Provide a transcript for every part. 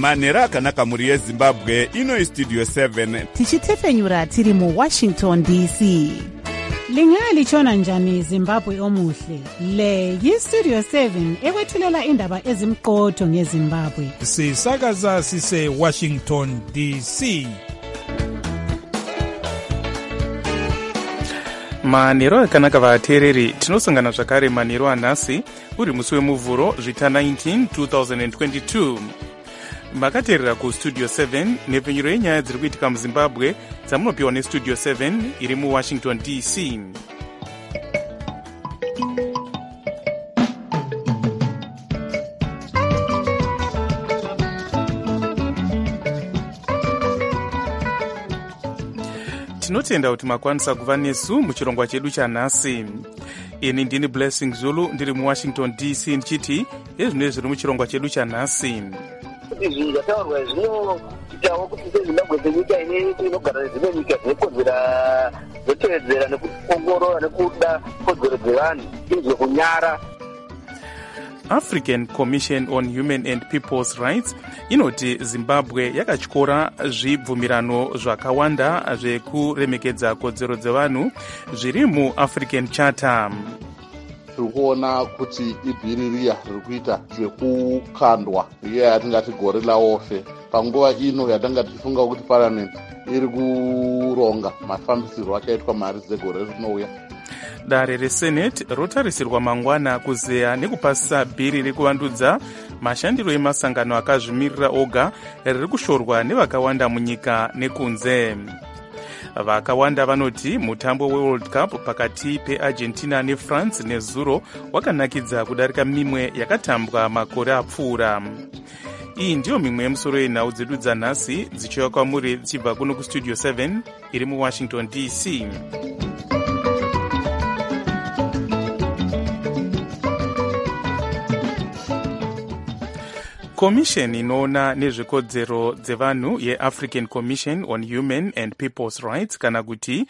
manhero akanaka mhuri yezimbabwe. Ino Studio 7 tichitefenyura tiri mu Washington DC. Lingalitshona njani Zimbabwe omuhle? Le yi-Studio 7 ekwethulela indaba ezimqotho ngeZimbabwe. Sisakaza sise Washington DC. manhero akanaka vateereri, tinosangana zvakare manhero anhasi uri musi wemuvhuro zvita 19 2022. makateerera kustudio 7 nepfenyuro yenyaya dziri kuitika muzimbabwe dzamunopiwa nestudio 7 iri muwashington DC. tinotenda kuti makwanisa kuva nesu muchirongwa chedu chanhasi. ini ndini Blessing Zulu ndiri muwashington DC ndichiti ezvino zviri muchirongwa chedu chanhasi. izvi zvataurwa zvinoitawo kuti sezimbabwe senyika inogara nezvimwe nyika dzinokodzera dzotevedzera nekuongorora nekuda kodzero dzevanhu izvo kunyara. African Commission on Human and People's Rights inoti Zimbabwe yakatyora zvibvumirano zvakawanda zvekuremekedza kodzero dzevanhu zviri muAfrican Charter. tiri kuona kuti ibhiri riya riri kuita zvekukandwa iya yatingati gorilla warfare panguva ino yatanga tichifunga kuti parliament iri kuronga mafambisirwo achaitwa mari dzegore rinouya. dare resenate rotarisirwa mangwana kuzeya nekupasisa bhiri rekuvandudza mashandiro emasangano akazvimirira oga riri kushorwa nevakawanda munyika nekunze. vakawanda vanoti mutambo weworld cup pakati peargentina nefrance nezuro wakanakidza kudarika mimwe yakatambwa makore apfuura. iyi ndiyo mimwe yemusoro yenhau dzedu dzanhasi dzichiuya kwamuri dzichibva kuno kustudio 7 iri muwashington DC. komisheni inoona nezvekodzero dzevanhu yeAfrican Commission on Human and People's Rights kana kuti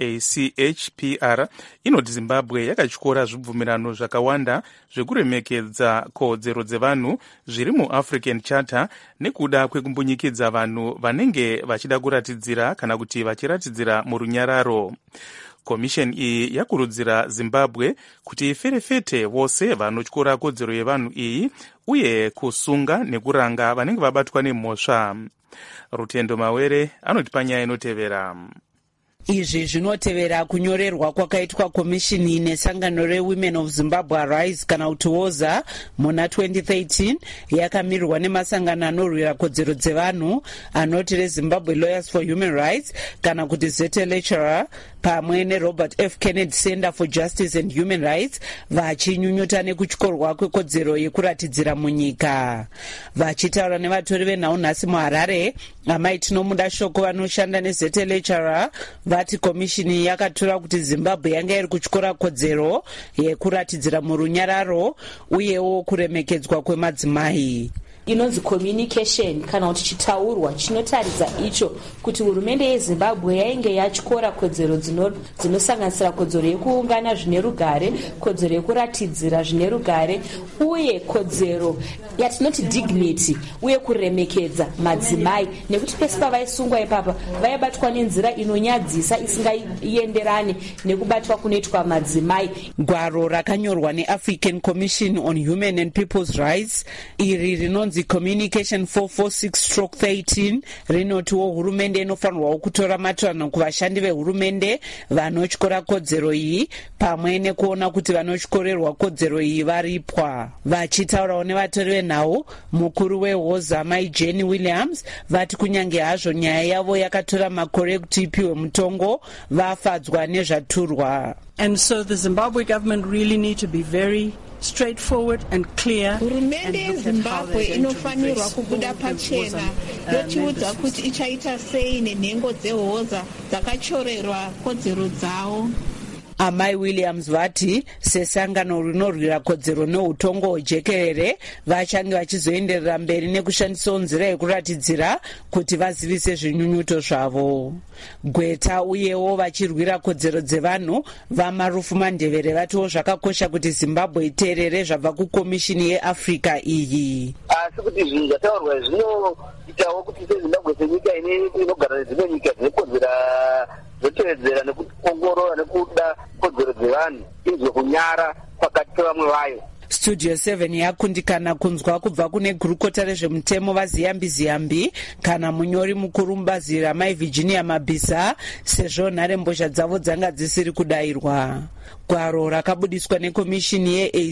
ACHPR inoti Zimbabwe yakatyora zvibvumirano zvakawanda zvekuremekedza kodzero dzevanhu zviri muAfrican Charter nekuda kwekumbunyikidzwa vanhu vanenge vachida kuratidzira kana kuti vachiratidzira murunyararo. komisheni iyi yakurudzira Zimbabwe kuti iferefete vose vanotyora kodzero yevanhu iyi uye kusunga nekuranga vanenge vabatwa nemhosva. Rutendo Mawere anotipa nyaya inotevera. izvi zvinotevera kunyorerwa kwakaitwa komishini nesangano reWomen of Zimbabwe Arise kana kuti WOZA muna 2013 yakamirirwa nemasangano anorwira kodzero dzevanhu anoti reZimbabwe Lawyers for Human Rights kana kuti ZLHR pamwe neRobert F. Kennedy Center for Justice and Human Rights vachinyunyuta nekutyorwa kwekodzero yekuratidzira munyika. vachitaura nevatori venhau nhasi muHarare, amai Tinomuda Shoko vanoshanda neZLHR vati komishini yakatora kuti Zimbabwe yanga iri kutyora kodzero yekuratidzira murunyararo uyewo kuremekedzwa kwemadzimai. inonzi communication kana kuti chitaurwa chinotaridza icho kuti hurumende yeZimbabwe yainge yatyora kodzero dzinosanganisira kodzero yekuungana zvine rugare, kodzero yekuratidzira zvine rugare uye kodzero yatinoti dignity uye kuremekedza madzimai, nekuti pese pavaisungwa ipapa vaibatwa nenzira inonyadzisa isingaenderani nekubatwa kunoitwa madzimai. gwaro rakanyorwa neAfrican Commission on Human and People's Rights iri rinonzi Communication 446/13 rinotiwo hurumende inofanirwawo kutora matanho kuvashandi vehurumende vanotyora kodzero iyi pamwe nekuona kuti vanotyorerwa kodzero iyi varipwa. vachitaurawo nevatori venhau, mukuru weWOZA mai Jenny Williams vati kunyange hazvo nyaya yavo yakatora makore ekuti ipiwe mutongo vafadzwa nezvaturwa. And so the Zimbabwe government really need to be very straightforward and clear. Hurumende yeZimbabwe inofanirwa kubuda pachena yochiudza kuti ichaita sei nenhengo dzeWOZA dzakachorerwa kodzero dzavo. amai Williams vati sesangano rinorwira kodzero neutongo hwejekerere vachange vachizoenderera mberi nekushandisawo nzira yekuratidzira kuti vazivise zvinyunyuto zvavo. Gweta uyewo vachirwira kodzero dzevanhu vaMarufu Mandevere vatiwo zvakakosha kuti Zimbabwe iteerere zvabva kukomishini yeAfrica iyi. Asi kuti zvinhu zvataurwa zvinoitawo kuti seZimbabwe senyika inogara nedzimwe nyika dzinokodzera dzotevedzera nekuongorora nekuda kodzero dzevanhu izwe kunyara pakati pevamwe vayo. Studio 7 yakundikana kunzwa kubva kune gurukota rezvemutemo vaZiyambi kana munyori mukuru mubazi ramai Virginia Mabisa sezvo nharembozha dzavo dzanga dzisiri kudayirwa. Gwaro rakabudiswa nekomishini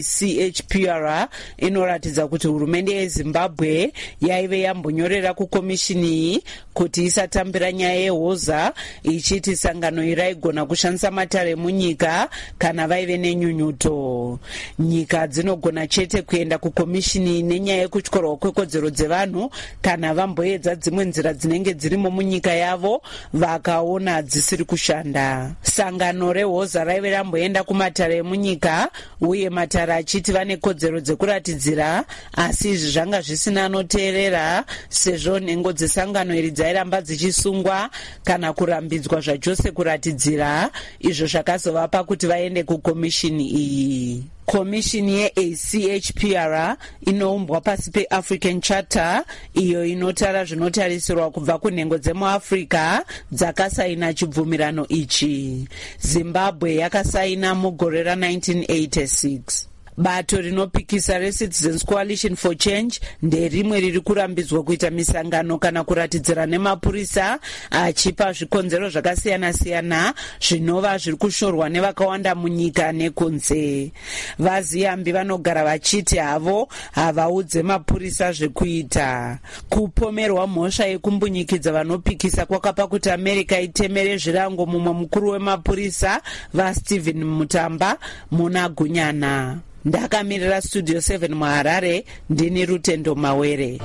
yeACHPR inoratidza kuti hurumende yeZimbabwe yaive yambonyorera kukomishini iyi kuti isatambira nyaya yehoza ichiti sangano iri raigona kushandisa matare emunyika kana vaive nenyunyuto. Nyika dzinogona chete kuenda kukomishini nenyaya yekutyorwa kwekodzero dzevanhu kana vamboedza dzimwe nzira dzinenge dzirimo munyika yavo vakaona dzisiri kushanda. Sangano rehoza raive ramboenda kumatare emunyika uye matare achiti vane kodzero dzekuratidzira, asi izvi zvanga zvisina anoteerera sezvo nhengo dzesangano iri dzairamba dzichisungwa kana kurambidzwa zvachose kuratidzira, izvo zvakazovapa kuti vaende kukomishini iyi. Komishini yeACHPR inoumbwa pasi peAfrican Charter iyo inotara zvinotarisirwa kubva kunhengo dzemuAfrica dzakasaina chibvumirano ichi. Zimbabwe yakasaina mugore ra1986. Bato rinopikisa reCitizens Coalition for Change nderimwe riri kurambidzwa kuita misangano kana kuratidzira nemapurisa achipa zvikonzero zvakasiyana-siyana zvinova zviri kushorwa nevakawanda munyika nekunze. VaZiyambi vanogara vachiti havo havaudze mapurisa zvekuita. Kupomerwa mhosva yekumbunyikidza vanopikisa kwakapa kuti America itemere zvirango mumwe mukuru wemapurisa vaStephen Mutamba muna Gunyana. Ndakamirira Studio 7 muHarare, ndini Rutendo Mawere.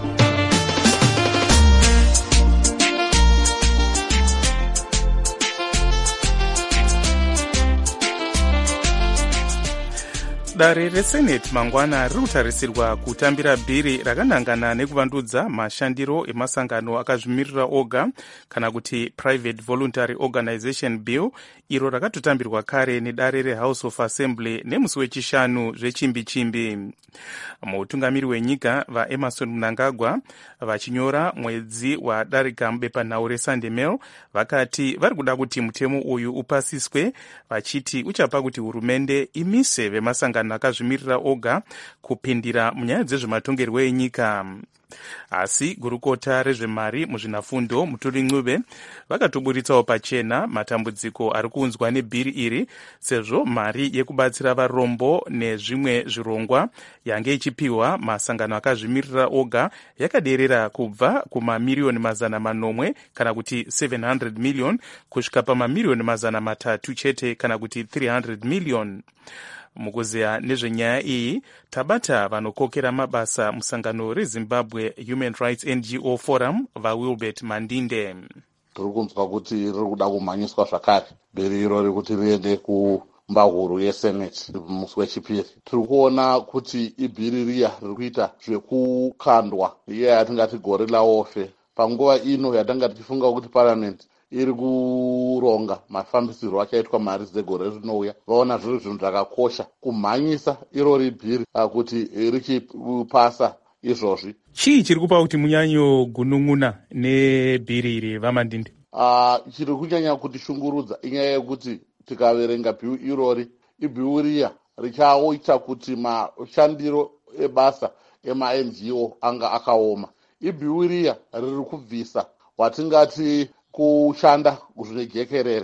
Dare reSenate mangwana riri kutarisirwa kutambira bhiri rakanangana nekuvandudza mashandiro emasangano akazvimirira oga kana kuti Private Voluntary Organization Bill, iro rakatotambirwa kare nedare reHouse of Assembly nemusi wechishanu zvechimbi-chimbi. Mutungamiri wenyika vaEmerson Mnangagwa vachinyora mwedzi wadarika mubepanhau reSunday Mail vakati vari kuda kuti mutemo uyu upasiswe, vachiti uchapa kuti hurumende imise vemasangano akazvimirira oga kupindira munyaya dzezvematongerwo enyika. Asi gurukota rezvemari muzvinafundo Muturi Ncube vakatoburitsawo pachena matambudziko ari kuunzwa nebhiri iri, sezvo mari yekubatsira varombo nezvimwe zvirongwa yange ichipiwa masangano akazvimirira oga yakaderera kubva kumamiriyoni 800 kana kuti 700 million kusvika pamamiriyoni 300 chete kana kuti 300 million. Mukuzeya nezvenyaya iyi tabata vanokokera mabasa musangano reZimbabwe Human Rights NGO Forum vaWilbert Mandinde. Tiri kunzwa kuti riri kuda kumhanyiswa zvakare bhiri iro rikuti riende kumbahuru yeSenate musi wechipiri. Tiri kuona kuti ibhiri riya riri kuita zvekukandwa iye yatingati gore laofe panguva ino yatanga tichifunga kuti parliament iri kuronga mafambisirwo achaitwa mari dzegore rinouya. Vaona zviri zvinhu zvakakosha kumhanyisa irori bhiri kuti richipasa izvozvi. Chii chiri kupa kuti munyanyo gunun'una nebhiri iri vaMandinde? Chiri kunyanya kuti shungurudza inyaya yekuti tikaverenga bhiu irori, ibhiu riya richaoita kuti mashandiro ebasa ema-NGO anga akaoma. Ibhiu riya riri kubvisa watingati kushanda zvinejekerere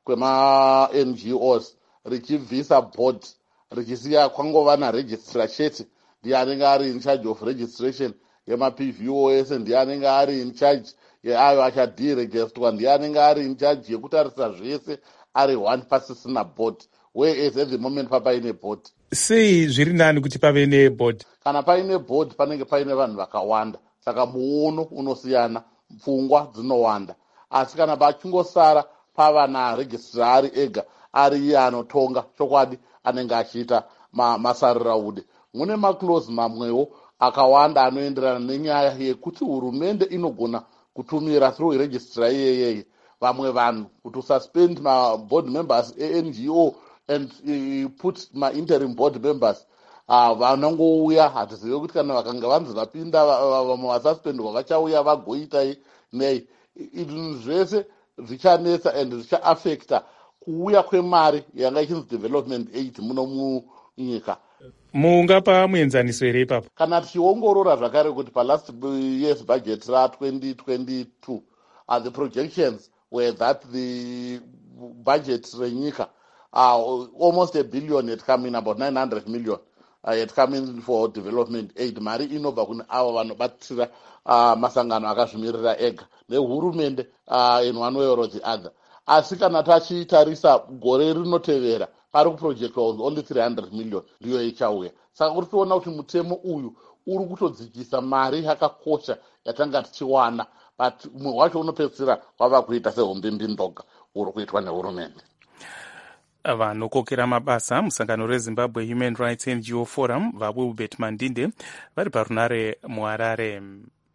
kwema-NGOs, richibvisa board richisiya kwangova naregistrar chete, ndiye anenge ari in charge of registration yema-PVOS, ndiye anenge ari in charge yeayo achaderegistwa, ndiye anenge ari in charge yekutarisa zvese ari one pasisina board, whereas at the moment papaine board. Sei zviri nani kuti pave neboard? Kana paine board panenge paine vanhu vakawanda, saka muono unosiyana, pfungwa dzinowanda. Asi kana pachingosara pava naregistrari ega ari iye anotonga chokwadi anenge achiita masaruraude. Mune maclose mamwewo akawanda anoenderana nenyaya yekuti hurumende inogona kutumira through registrar iyeyeye vamwe vanhu kuti suspend board members NGO and put interim board members. Vanongouya hatizive kuti kana vakanga vanzi vapinda vamwe vasuspendwa vachauya vagoitai nei. Izvi zvese zvichanetsa and zvichaafecta kuuya kwemari yanga ichinzi development aid muno munyika. Mungapa muenzaniso here ipapo? Kana tichiongorora zvakare kuti palast year's budget ra2022 the projections were that the budget renyika almost $1 billion had come in, about 900 million had come in for development aid. Mari inobva kune avo vanobatsira masangano akazvimirira ega nehurumende in one way or the other. Asi kana tachitarisa gore rinotevera pari kuprojectwa only 300 million ndiyo ichauya. Saka kuri kuona kuti mutemo uyu uri kutodzikisa mari yakakosha yatanga tichiwana, but umwe wacho unopedzisira wava kuita sehombimbindoga uri kuitwa nehurumende. Vanokokera mabasa musangano reZimbabwe Human Rights NGO Forum vaWilbert Mandinde vari parunare muHarare.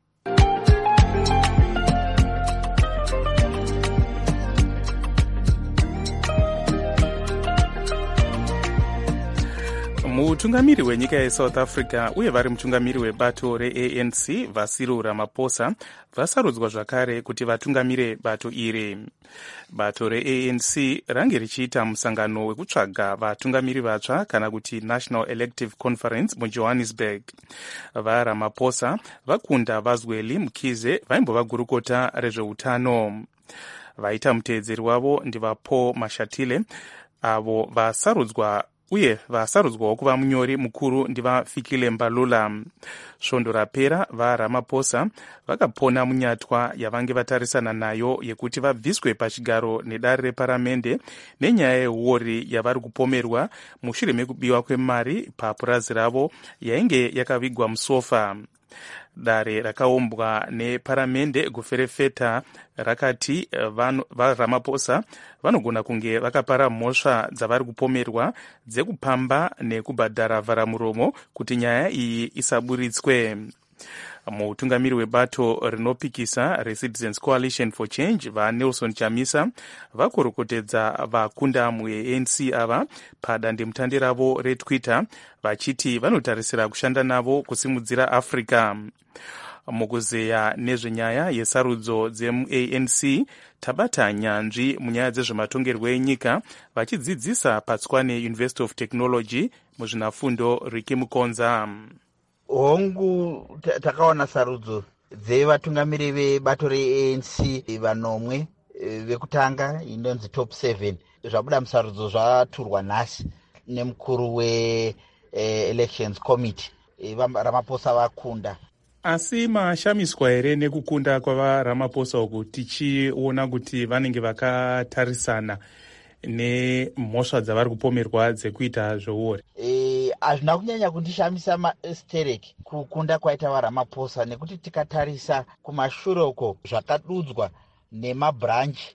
Mutungamiri wenyika yeSouth Africa uye vari mutungamiri webato reANC Vasiro Ramaphosa vasarudzwa zvakare kuti vatungamire bato iri. Bato reANC range richiita musangano wekutsvaga vatungamiri vatsva kana kuti National Elective Conference muJohannesburg. VaRamaphosa vakunda Vazweli Mkhize vaimbova gurukota rezveutano. Vaita muteedzeri wavo ndivaPaul Mashatile avo vasarudzwa uye vasarudzwawo kuva munyori mukuru ndivaFikile Mbalula. Svondo rapera vaRamaphosa vakapona munyatwa yavange vatarisana nayo yekuti vabviswe pachigaro nedare reparamende nenyaya yehuori yavari kupomerwa mushure mekubiwa kwemari papurazi ravo yainge yakavigwa musofa. Dare rakaumbwa neparamende guferefeta rakati vaRamaphosa vanogona kunge vakapara mhosva dzavari kupomerwa dzekupamba nekubhadhara vharamuromo kuti nyaya iyi isaburitswe. Mutungamiri webato rinopikisa reCitizens Coalition for Change vaNelson Chamisa vakorokotedza vakunda muANC ava padandemutande ravo reTwitter vachiti vanotarisira kushanda navo kusimudzira Africa. Mukuzeya nezvenyaya yesarudzo dzemuANC tabata nyanzvi munyaya dzezvematongerwo enyika vachidzidzisa paTswane University of Technology muzvinafundo Riki Mukonza. Hongu takaona sarudzo dzevatungamiri vebato reANC vanomwe vekutanga inonzi top 7 zvabuda musarudzo zvaturwa nhasi nemukuru we-elections committee Ramaphosa vakunda. Asi mashamiswa here nekukunda kwavaRamaphosa uku tichiona kuti vanenge vakatarisana nemhosva dzavari kupomerwa dzekuita zveuori? Hazvina kunyanya kundishamisa mastereki kukunda kwaita vaRamaphosa nekuti tikatarisa kumashuroko zvakadudzwa nemabranchi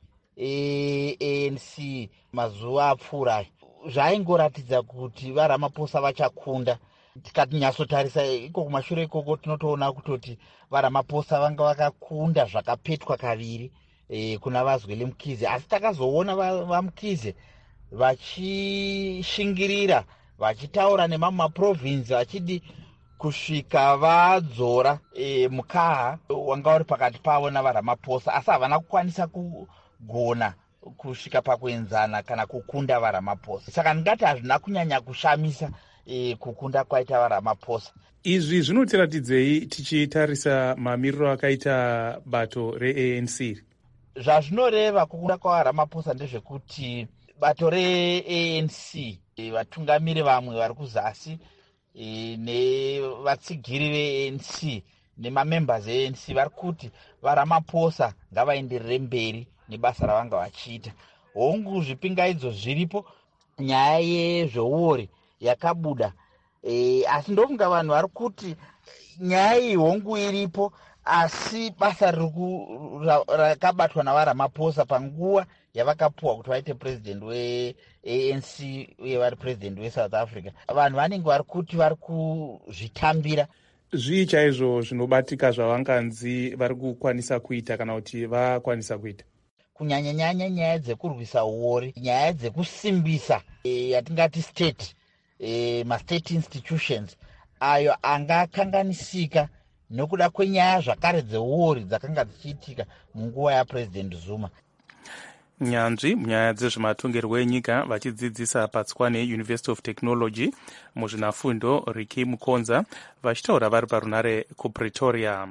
ANC mazuva apfuura zvaingoratidza kuti vaRamaphosa vachakunda. Tikatinyatsotarisa iko kumashure ikoko tinotoona kutoti vaRamaphosa vanga vakakunda zvakapetwa kaviri kuna Vazweli Mkhize, asi takazoona vaMkhize vachishingirira vachitaura nemamwe maprovinsi vachidi kusvika vadzora mukaha wanga uri pakati pavo navaRamaphosa, asi havana kukwanisa kugona kusvika pakuenzana kana kukunda vaRamaphosa. Saka ndingati hazvina kunyanya kushamisa kukunda kwaita vaRamaphosa. Izvi zvinotiratidzei tichitarisa mamiriro akaita bato reANC? Zvazvinoreva kukunda kwavaRamaphosa ndezvekuti bato reANC vatungamiri vamwe vari kuzasi nevatsigiri veANC nemamembers eANC vari kuti vaRamaphosa ngavaenderere mberi nebasa ravanga vachiita. Hongu zvipingaidzo zviripo, nyaya yezveuori yakabuda, asi ndofunga vanhu vari kuti nyaya iyi hongu iripo, asi basa rakabatwa navaRamaphosa panguva yavakapuwa kuti vaite president weanc uye vari president weSouth Africa. Vanhu vanenge vari kuti vari kuzvitambira. Zvii chaizvo zvinobatika zvavanganzi vari kukwanisa kuita kana kuti vakwanisa kuita? Kunyanya-nyanya nyaya dzekurwisa uori, nyaya dzekusimbisa yatingati state, ma-state institutions ayo anga akanganisika nokuda kwenyaya zvakare dzeuori dzakanga dzichiitika munguva yaPresident Zuma. Nyanzvi munyaya dzezvematongerwo enyika vachidzidzisa paTswane University of Technology muzvinafundo Riki Mukonza vachitaura vari parunare kuPretoria.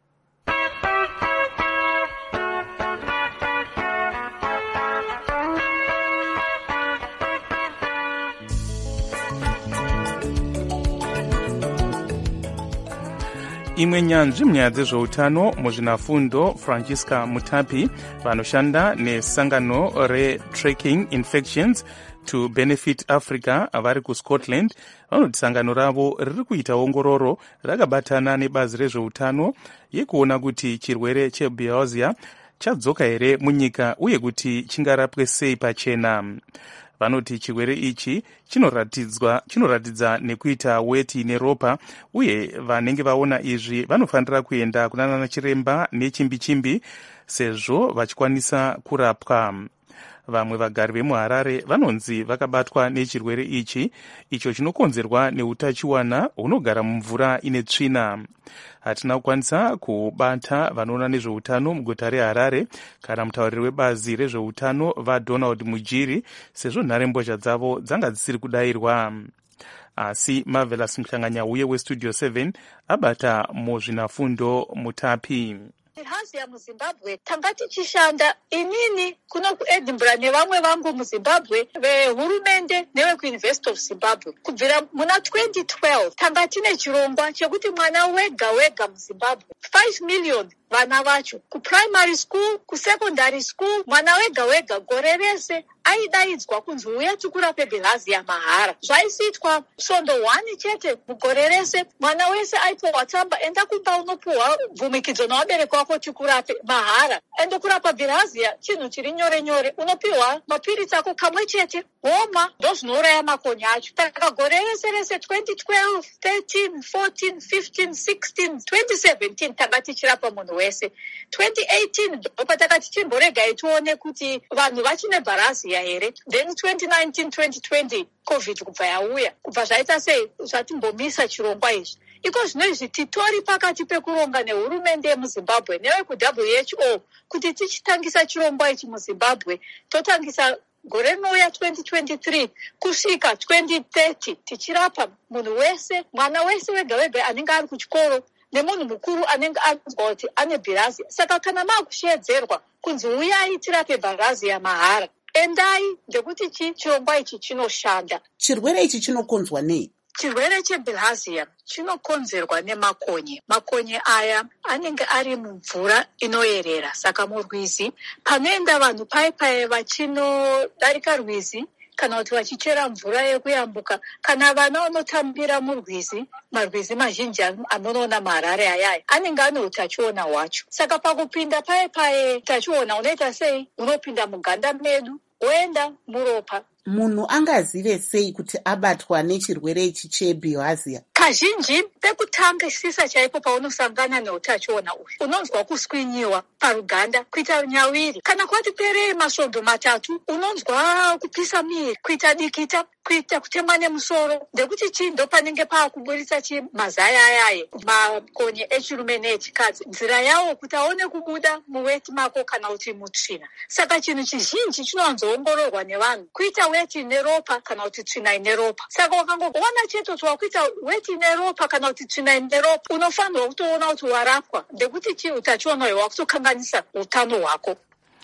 Imwe nyanzvi munyaya dzezveutano muzvinafundo Francisca Mutapi vanoshanda nesangano reTracking Infections to Benefit Africa vari kuScotland vanoti sangano ravo riri kuita ongororo rakabatana nebazi rezveutano yekuona kuti chirwere chebilharzia chadzoka here munyika uye kuti chingarapwe sei pachena. Vanoti chirwere ichi chinoratidza nekuita weti neropa uye vanenge vaona izvi vanofanira kuenda kunana chiremba nechimbi-chimbi sezvo vachikwanisa kurapwa. Vamwe vagari vemuHarare vanonzi vakabatwa nechirwere ichi icho chinokonzerwa neutachiwana hunogara mumvura ine tsvina. Hatina kukwanisa kubata vanoona nezveutano muguta reHarare kana mutauriri webazi rezveutano vaDonald Mujiri sezvo nharembozha dzavo dzanga dzisiri kudayirwa. Asi Marvelous Mhlanganyauye weStudio 7 abata muzvinafundo Mutapi. Bilharzia muZimbabwe tanga tichishanda inini kuno kuEdinburgh nevamwe vangu muZimbabwe vehurumende nevekuUniversity of Zimbabwe. Kubvira muna 2012 tanga tine chirongwa chekuti mwana wega wega muZimbabwe 5 million vana vacho kuprimary school, kusecondary school, mwana wega wega gore rese aidaidzwa kunzi uya tikurape bilharzia mahara. Zvaisiitwa svondo 1 chete mugore rese. Mwana wese aipiwa tsamba enda kumba unopiwa bvumikidzo nawabereki wako tikurape mahara. Ende kurapa bilharzia chinhu chiri nyore nyore. Unopiwa mapiritsi ako kamwe chete woma ndozvinouraya makonye acho. Taka gore rese 2012, 13, 14, 15, 16, 2017 tanga tichirapa munhu wese. 2018 ndopataka tichimborega tione kuti vanhu vachine bilharzia here. Then 2019, 2020 COVID kubva yauya. Kubva zvaita sei zvatimbomisa chirongwa izvi. Iko zvino izvi titori pakati pekuronga nehurumende yemuZimbabwe nevekuWHO kuti tichitangisa chirongwa ichi muZimbabwe totangisa gore rinouya 2023 kusvika 2030 tichirapa munhu wese, mwana wese wega wega anenge ari kuchikoro nemunhu mukuru anenge anzwa kuti ane bilharzia. Saka kana makushedzerwa kunzi uyai tirape bilharzia mahara, endai ndekuti chirongwa ichi chinoshanda. Chirwere ichi chinokonzwa nei? Chirwere chebilharzia chinokonzerwa nemakonye. Makonye aya anenge ari mumvura inoyerera. Saka murwizi panoenda vanhu paipai vachinodarika rwizi kana kuti vachichera mvura yekuyambuka, kana vana vanotambira murwizi, marwizi mazhinji anoona muHarare ayaya anenge ane utachiona hwacho. Saka pakupinda paipai utachiona unoita sei? Unopinda muganda medu woenda muropa. Munhu angazive sei kuti abatwa nechirwere ichi chebilharzia? Kazhinji pekutangisisa chaipo paunosangana neutachiona uyu unonzwa kuswinyiwa paruganda, kuita nyawiri, kana kwati perei masvondo 3 unonzwa kupisa miri, kuita dikita, kuita kutemwa nemusoro. Ndekuti chii ndo panenge paakuburitsa mazaya ayaye makonye echirume neechikadzi nzira yawo kuti aone kubuda muweti mako kana kuti mutsvina. Saka chinhu chizhinji chinowanzoongororwa nevanhu kuita weti neropa kana kuti tsvina ine ropa. Saka wakangoona chete kuti wakuita weti ine ropa kana kuti tsvina ine ropa unofanirwa kutoona kuti warapwa. Ndekuti chii utachiona uyu wakutokanganisa utano hwako.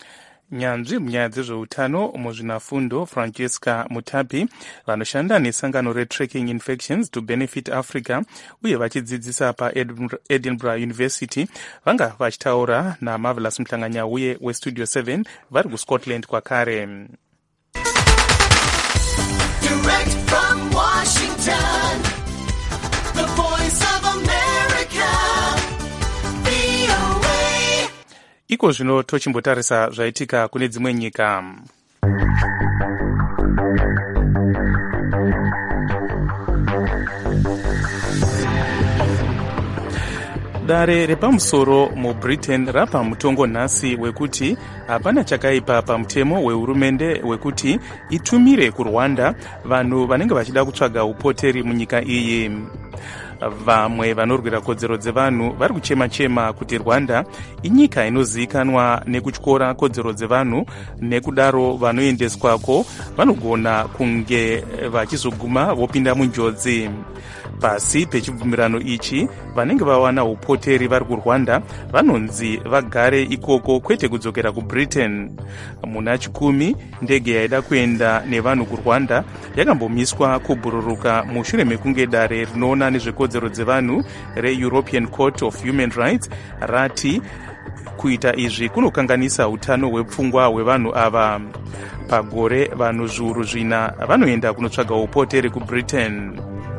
Nyanzvi munyaya dzezveutano muzvinafundo Francisca Mutapi vanoshanda nesangano reTracking Infections to Benefit Africa uye vachidzidzisa paEdinburgh University vanga vachitaura naMarvelous Mhlanganyauye weStudio 7 vari kuScotland kwakare. Direct from Washington, the voice of America, VOA. iko zvino tochimbotarisa zvaitika kune dzimwe nyika. Dare repamusoro muBritain rapa mutongo nhasi wekuti hapana chakaipa pamutemo wehurumende wekuti itumire kuRwanda vanhu vanenge vachida kutsvaga upoteri munyika iyi. Vamwe vanorwira kodzero dzevanhu vari kuchema-chema kuti Rwanda inyika inozivikanwa nekutyora kodzero dzevanhu, nekudaro vanoendeswako vanogona kunge vachizoguma vopinda munjodzi. Pasi pechibvumirano ichi, vanenge vawana upoteri vari kuRwanda vanonzi vagare ikoko kwete kudzokera kuBritain. Muna 10 ndege yaida kuenda nevanhu kuRwanda yakambomiswa kubhururuka mushure mekunge dare rinoona nezvekodzero dzevanhu reEuropean Court of Human Rights rati kuita izvi kunokanganisa utano hwepfungwa hwevanhu ava. Pagore vanhu zviuru 4 vanoenda kunotsvaga upoteri kuBritain.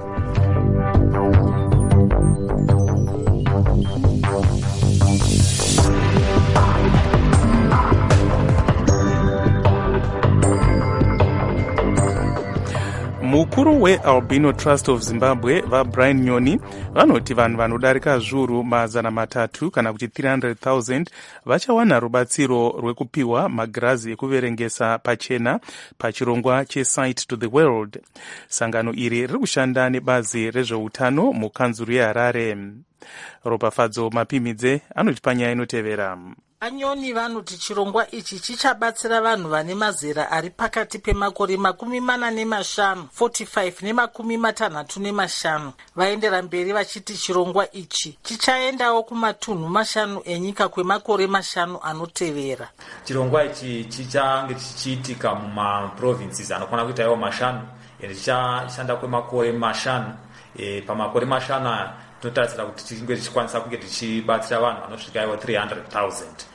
Mukuru weAlbino Trust of Zimbabwe vaBrian Nyoni vanoti vanhu vanodarika zviuru 300 kana kuti 300,000 vachawana rubatsiro rwekupiwa magirazi ekuverengesa pachena pachirongwa cheSight to the World. Sangano iri riri kushanda nebazi rezveutano mukanzuru yeHarare. Ropafadzo Mapimidze anoti panyaya inotevera. Anyoni vanoti chirongwa ichi chichabatsira vanhu vane mazera ari pakati pemakore 45 45 vaendera mberi vachiti chirongwa ichi chichaendawo kumatunhu 5 enyika kwemakore 5 anotevera. Chirongwa ichi chichange chichiitika mumaprovinces anokwana kuita iwo 5 ende chichashanda kwemakore 5. Pamakore 5 tinotarisira kuti tichinge tichikwanisa kunge tichibatsira vanhu vanosvika iwo 300,000.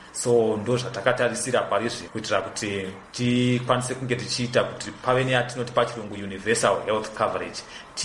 So ndo zvatakatarisira parizvi kuitira kuti tikwanise kunge tichiita kuti pave neyatinoti pachirungu universal health coverage,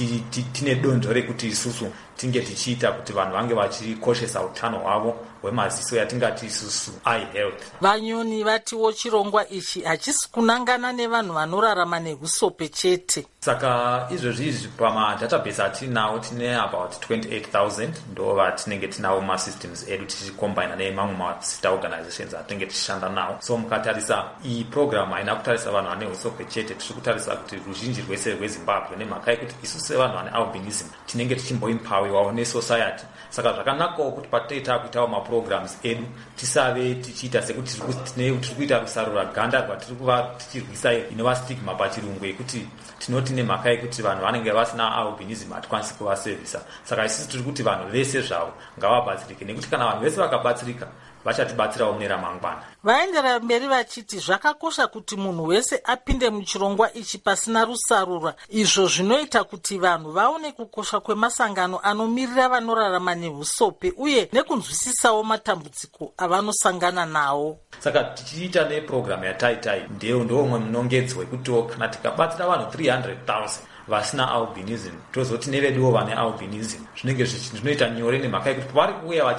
tine donzvo rekuti isusu tinge tichiita kuti vanhu vange vachikoshesa utano hwavo hwemaziso yatingati isusu eye health. Vanyoni vatiwo chirongwa ichi hachisi kunangana nevanhu vanorarama nehusope chete. Saka izvozvi pamadatabase atinawo tine about 28,000 ndo vatinenge tinawo masystems edu tichikombina nemamwe masister organizations atinenge tichishanda nawo. So mukatarisa iyi program haina kutarisa vanhu vane husope chete, tiri kutarisa kuti ruzhinji rwese rweZimbabwe nemhaka yekuti isusu sevanhu vane albinism tinenge tichimboimpawiwawo nesociety. Saka zvakanakawo kuti patinoita kuitawo maprograms edu tisave tichiita sekuti tiri kuita kusarura ganda rwatiri kuva tichirwisa inova stigma pachirungu yekuti tinoti nemhaka yekuti vanhu vanenge vasina albinism hatikwanisi kuvasevhisa. Saka isusu tiri kuti vanhu vese zvavo ngavabatsirike, nekuti kana vanhu vese vakabatsirika vachatibatsirawo mune ramangwana. Vaendera mberi vachiti zvakakosha kuti munhu wese apinde muchirongwa ichi pasina rusarura, izvo zvinoita kuti vanhu vaone kukosha kwemasangano anomirira vanorarama nehusope uye nekunzwisisawo matambudziko avanosangana nawo. Saka tichiita neprogram yataitai ndeumwe munongedzo wekuti kana tikabatsira vanhu 300,000 vasina albinism tozoti neveduwo vane albinism zvinenge zvinoita nyore nemhaka yekuti vari kuuya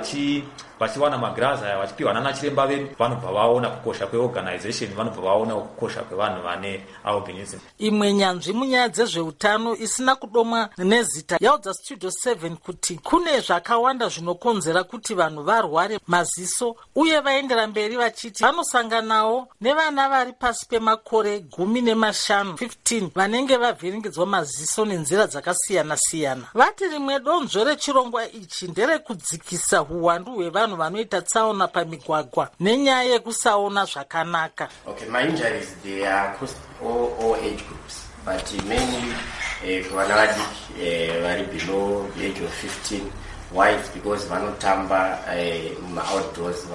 vachiwana magirazi aya vachipiwa nana chiremba vedu vanobva vaona kukosha kweorganization, vanobva vaona kukosha kwevanhu vane albinism. Imwe nyanzvi munyaya dzezveutano isina kudomwa nezita yaudza Studio 7 kuti kune zvakawanda zvinokonzera kuti vanhu varware maziso uye vaendera mberi vachiti vanosanganawo nevana vari pasi pemakore 15 15 vanenge vavhiringidzwa maziso nenzira dzakasiyana-siyana. Vati rimwe donzvo rechirongwa ichi nderekudzikisa huwandu hwevanhu vanoita tsaona pamigwagwa nenyaya yekusaona zvakanaka. Okay, my injuries, they are across all age groups, but mainly vana vadiki vari below the age of 15. Why? It's because vanotamba outdoors.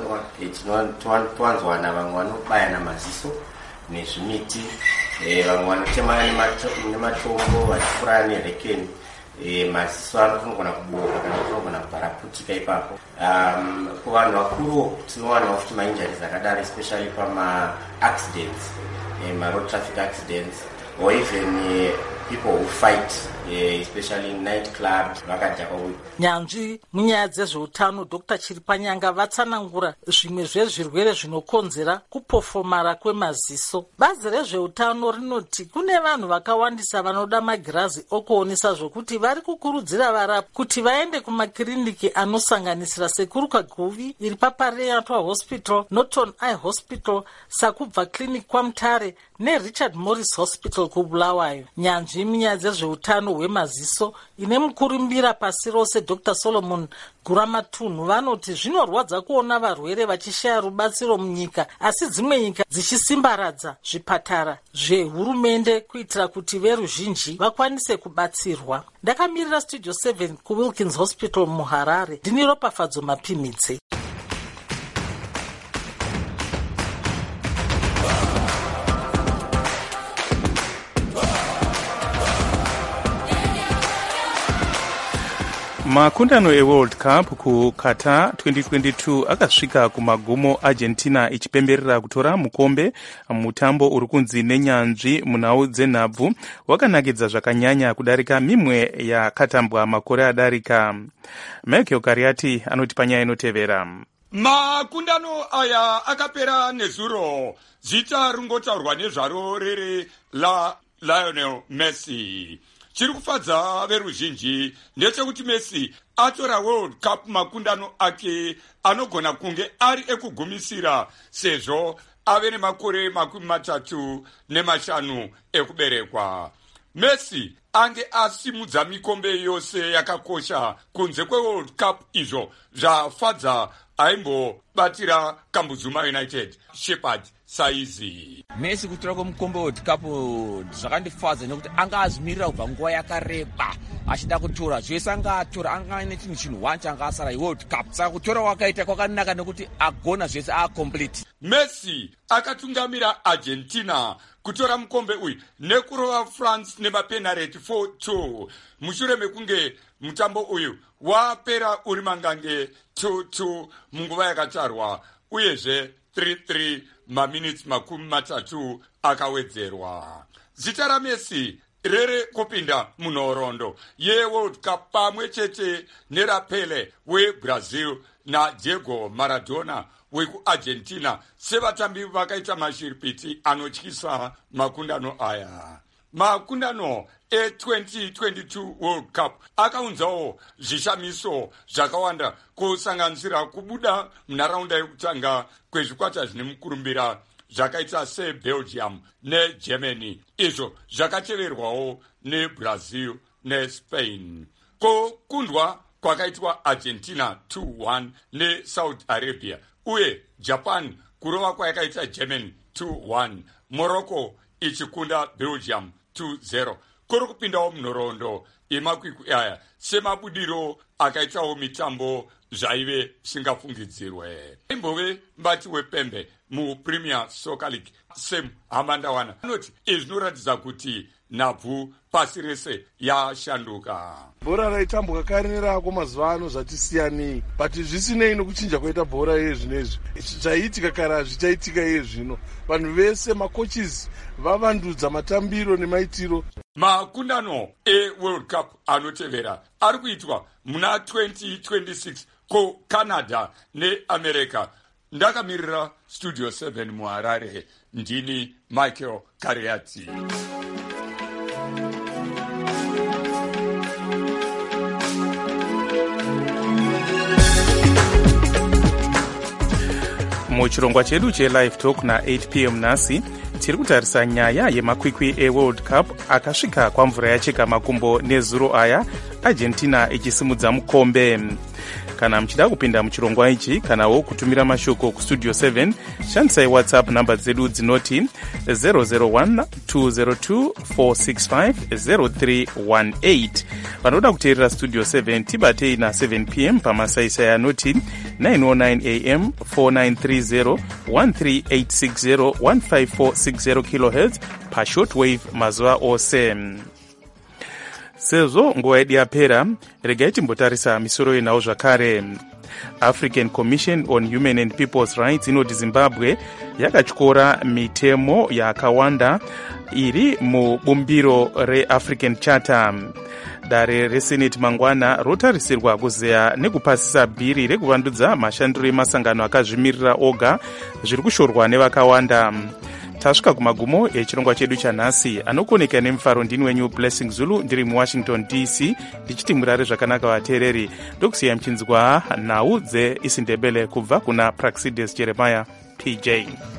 Twanzwana vamwe vanobaya namaziso nezvimiti, vamwe vanotemana nematombo vachifura nerekeni. Maziso anogona kuboka kana anogona kuparaputika ipapo. Kuvanhu vakuru tinowana mainjuries akadaro, especially pama accidents, road traffic accidents, or even people who fight, especially in nightclubs. Nyanzvi munyaya dzezveutano Dr. Chiripanyanga vatsanangura zvimwe zvezvirwere zvinokonzera kupofomara kwemaziso. Bazi rezveutano rinoti kune vanhu vakawandisa vanoda magirazi okuonesa zvokuti vari kukurudzira varapi kuti vaende kumakiriniki anosanganisira Sekuru Kaguvi iri paPariatwa Hospital, Norton Eye Hospital, Sakubva Clinic kwaMutare neRichard Morris Hospital kuBulawayo. Nyanzvi munyaya dzezveutano hwemaziso ine mukurumbira pasi rose Dr. Solomon Guramatunhu vanoti zvinorwadza kuona varwere vachishaya rubatsiro munyika, asi dzimwe nyika dzichisimbaradza zvipatara zvehurumende kuitira kuti veruzhinji vakwanise kubatsirwa. Ndakamirira Studio 7 kuWilkins Hospital muHarare. Ndini Ropafadzo Mapimidze. Makundano eWorld Cup kuQatar 2022 akasvika kumagumo, Argentina ichipemberera kutora mukombe. Mutambo uri kunzi nenyanzvi munhau dzenhabvu wakanakidza zvakanyanya kudarika mimwe yakatambwa makore adarika. Michael Kariati anoti panyaya inotevera. Makundano aya akapera nezuro, zita rungotaurwa nezvaro rere la Lionel Messi. Chiri kufadza veruzhinji ndechekuti Messi atora World Cup makundano ake anogona kunge ari ekugumisira, sezvo ave nemakore 35 ekuberekwa. Messi ange asimudza mikombe yose yakakosha kunze kweWorld Cup, izvo zvafadza aimbobatira Kambuzuma United Shepherd saizi. Messi kutora kwemukombe World Cup zvakandifadza nekuti anga azvimirira kubva nguva yakareba achida kutora zvese, anga atora anga ane chinhu changa asara iWorld Cup. Saka kutora kwakaita kwakanaka nekuti agona zvese acomplete. Messi akatungamira Argentina kutora mukombe uyu nekurova France nemapenalty 4-2 mushure mekunge mutambo uyu wapera uri mangange 2-2 munguva yakatarwa, uyezve 3-3 maminutes 30 akawedzerwa. Zita raMessi rere kupinda munhoroondo yeWorld Cup pamwe chete neraPele weBrazil naDiego Maradona wekuArgentina sevatambi vakaita mashiripiti anotyisa makundano aya. Makundano e2022 World Cup akaunzawo zvishamiso zvakawanda kusanganisira kubuda munharaunda yekutanga kwezvikwata zvine mukurumbira zvakaita seBelgium neGermany, izvo zvakateverwawo neBrazil neSpain. Kukundwa kwakaitwa Argentina 2-1 neSaudi Arabia, uye Japan kurova kwayakaita Germany 2-1, Morocco ichikunda Belgium 2-0. Kuri kupindawo munhoroondo yemakwikwi aya semabudiro akaitawo mitambo zvaive singafungidzirwe. Imbove mbati wepembe muPremier Soccer League Sam Hamandawana anoti izvi zvinoratidza kuti nhabvu pasi rese yashanduka. Bhora raitambwa kare nerako mazuva ano zvatisiyanei, but zvisinei nokuchinja kwaita bhora yezvinezvi. Zvaiitika kare hazvichaitika yezvino. Vanhu vese makochis vavandudza matambiro nemaitiro. Makundano eWorld Cup anotevera ari kuitwa muna 2026 kuCanada neAmerica. Ndakamirira Studio 7 muHarare, ndini Michael Kariati. Muchirongwa chedu cheLive Talk na8 p.m. nasi tiri kutarisa nyaya yemakwikwi eWorld Cup akasvika kwamvura yacheka makumbo nezuro aya, Argentina ichisimudza mukombe. Kana muchida kupinda muchirongwa ichi kanawo kutumira mashoko kuStudio 7, shandisai WhatsApp namba dzedu dzinoti 001-202-465-0318. Vanoda kuteerera Studio 7 tibatei na7 p.m. pamasaisai anoti 909 am 4930 13860 15460 kHz pashortwave mazuva ose. Sezvo nguva yedu yapera, regai timbotarisa misoro yenhau zvakare. african commission on human and people's rights inoti zimbabwe yakatyora mitemo yakawanda iri mubumbiro reafrican charter. Dare reseneti mangwana rotarisirwa kuzeya nekupasisa bhiri rekuvandudza mashandiro emasangano akazvimirira oga zviri kushorwa nevakawanda. Tasvika kumagumo echirongwa chedu chanhasi. Anokoneka nemufaro ndini wenyu Blessing Zulu ndiri muWashington DC ndichiti murare zvakanaka vateereri. Ndokusiya mchinzwa nhau dzeIsindebele kubva kuna Praxidis Jeremiah PJ.